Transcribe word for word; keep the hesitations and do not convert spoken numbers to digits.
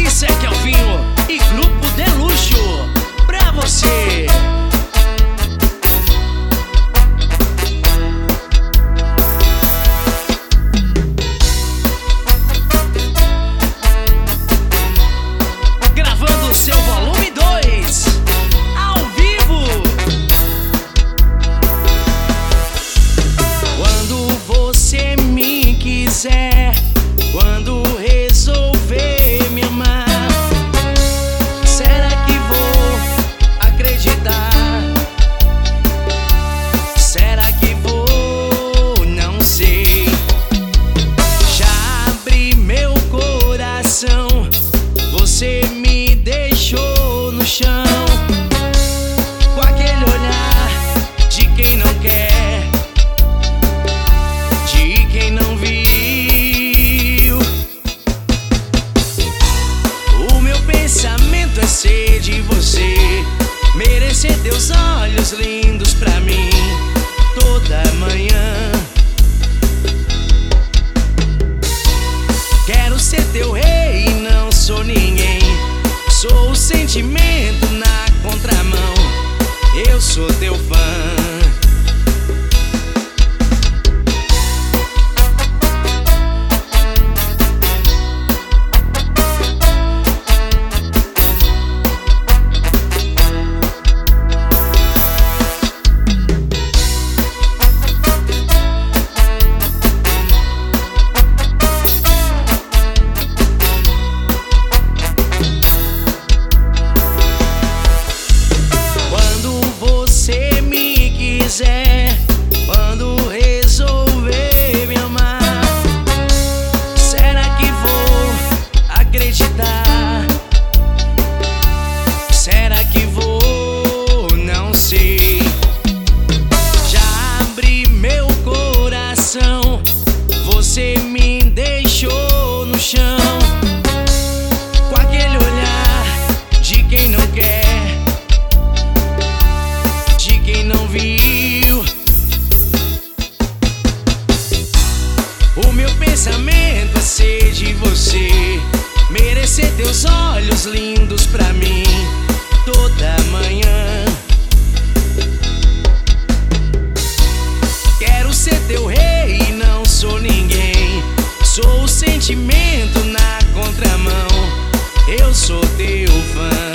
Sec Alvinho e Grupo de Luxo pra você. Gravando seu volume dois ao vivo. Quando você me quiser, quando resolver me amar, será que vou acreditar? Será que vou? Não sei. Já abri meu coração, você me deixou no chão, com aquele olhar de quem não quer, de quem não viu. O meu pensamento é ser de você, merecer teus olhos lindos pra mim toda manhã. Quero ser teu rei e não sou ninguém, sou o sentimento na contramão, eu sou teu fã. Quando resolver me amar, será que vou acreditar? Será que vou? Não sei. Já abri meu coração, você me deixou no chão, com aquele olhar de quem não quer, de quem não viu. O meu pensamento é ser de você, merecer teus olhos lindos pra mim toda manhã. Quero ser teu rei e não sou ninguém, sou o sentimento na contramão, eu sou teu fã.